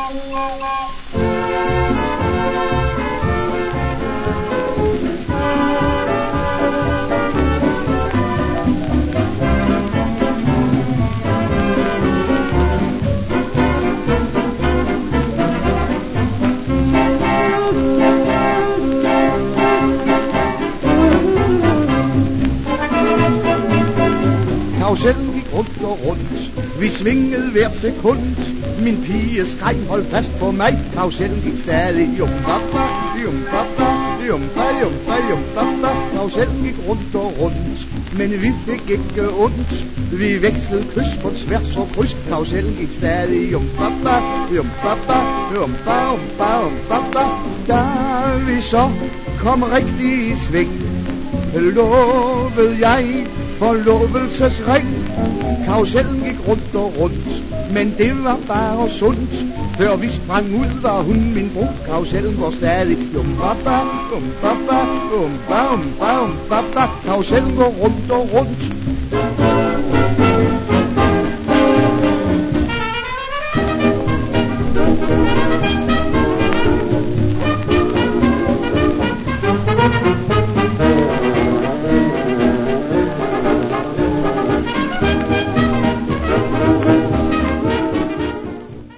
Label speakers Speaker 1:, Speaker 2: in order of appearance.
Speaker 1: Karusellen gik rundt og rundt, vi svingede hvert sekund. Min pige skreg, hold fast på mig. Karusellen gik stadig jum-baba, jum-baba, jum-ba, jum-ba, jum-baba. Karusellen gik rundt og rundt, men vi fik ikke ondt. Vi vekslede kryds på tværs og kryds. Karusellen gik stadig jum-baba, jum-baba, jum-ba, jum-ba, jum-baba. Da vi så kom rigtig i sving, lovede jeg forlovelsesring. Karusellen gik rundt og rundt, men det var bare sundt. Før vi sprang ud, var hun min brud. Karusellen går stadig jum-baba, jum-baba, jum-ba, jum-ba, jum-baba. Karusellen går rundt og rundt.